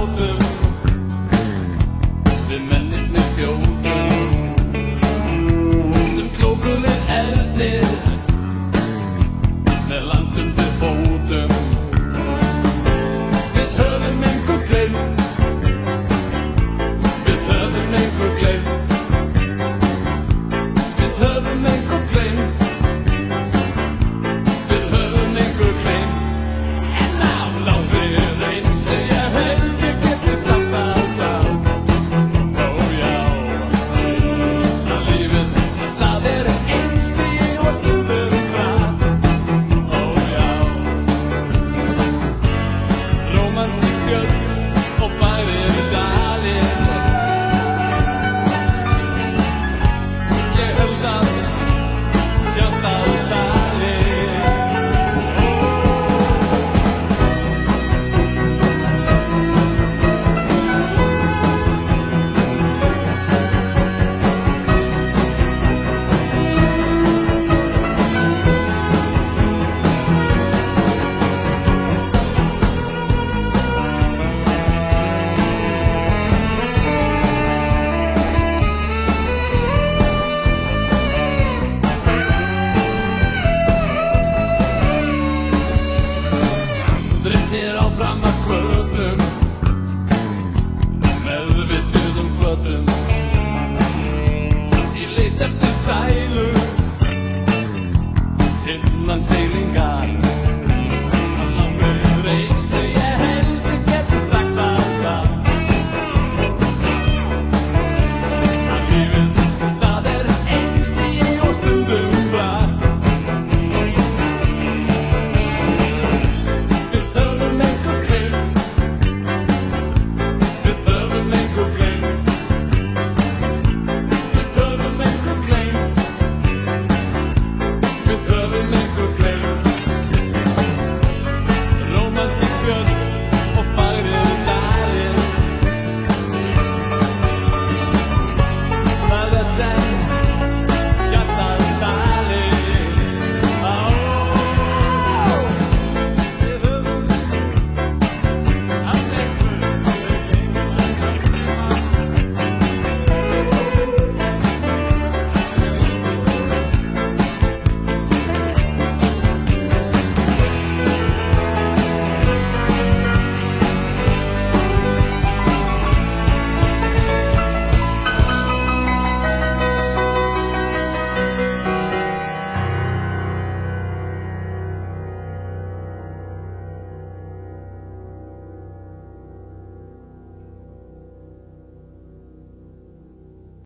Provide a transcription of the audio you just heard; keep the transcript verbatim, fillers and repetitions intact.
látum við mennirnir fljótum sem klókulir erðir með land undir fótum. Við höfum engu gleymt, við höfum engu gleymt, við höfum engu gleymt, við höfum engu gleymt. En ná láfið reynst þegar helgi geti samt að sá. Ó já, að lífið það er einstigi og skiptir hratt. Ó já, rómantík björn og bærir dalir. Ég held að hjartað tali. Drifnir áfram að kvöld